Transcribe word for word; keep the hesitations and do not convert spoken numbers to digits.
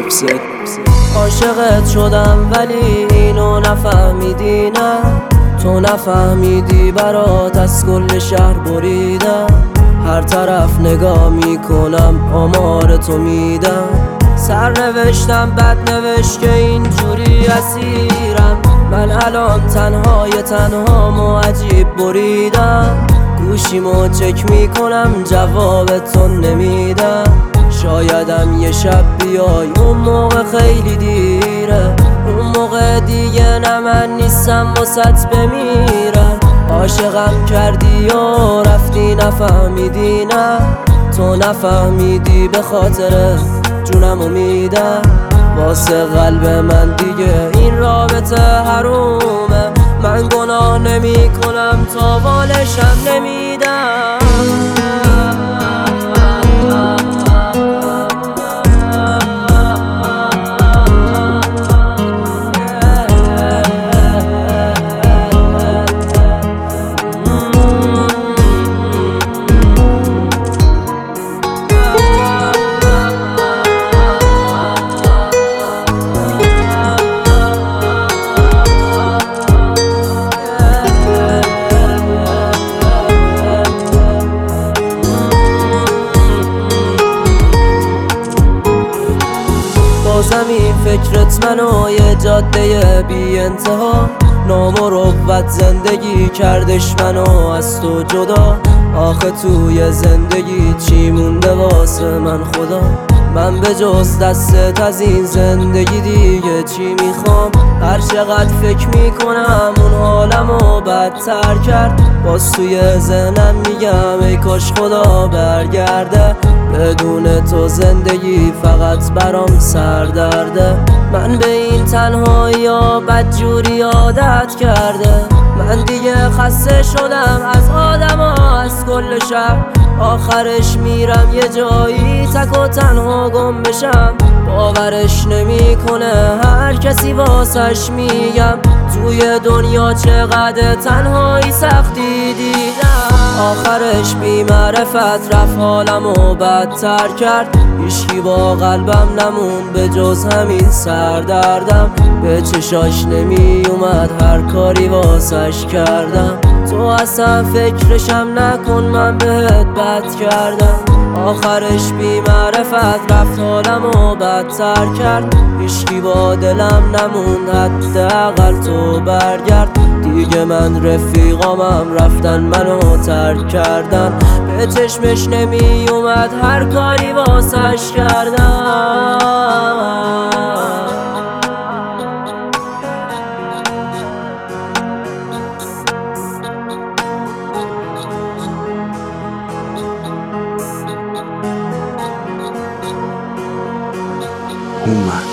عاشقت شدم ولی اینو نفهمیدی نه، تو نفهمیدی برات از کل شهر بریدم. هر طرف نگاه میکنم آمار تو میدم، سر نوشتم بد نوشت که اینجوری اسیرم. من الان تنهای تنهامو عجیب بریدم، گوشیمو چک میکنم جواب تو نمیدم. شایدم یه شب بیای اون موقع خیلی دیره، اون موقع دیگه نه من نیستم واسط بمیرم. عاشقم کردی و رفتی نفهمیدی نه، تو نفهمیدی به خاطر جونمو میدم. واسه قلب من دیگه این رابطه حرومه، من گناه نمی کنم تا بالشم نمیدم. زمین فکرت منو یه جاده بی انتها، نامروت زندگی کردش منو از تو جدا. آخه توی زندگی چی مونده واسه من خدا؟ من به جز دستت از این زندگی دیگه چی میخوام؟ هر چقدر فکر میکنم اون حالمو بدتر کرد، باز توی ذهنم میگم ای کاش خدا برگرده. بدون تو زندگی فقط برام سردرده، من به این تنهایی ها بدجوری عادت کرده. من دیگه خسته شدم از آدم ها از کل شهر، آخرش میرم یه جایی تک و تنها گم بشم. باورش نمیکنه هر کسی واسش میگم، توی دنیا چقدر تنهایی سختی دیدم. آخرش بی معرفت رفت حالمو بدتر کرد، هیچکی با قلبم نمون به جز همین سردردم. به چشاش نمی اومد هر کاری واسش کردم، تو اصلا فکرشم نکن من بهت بد کردم. آخرش بی معرفت رفت حالمو بدتر کرد، هیچکی با دلم نموند حداقل تو برگرد. دیگه من رفیقامم رفتن منو ترک کردن، به چشمش نمی اومد هر کاری واسش کردم. Uma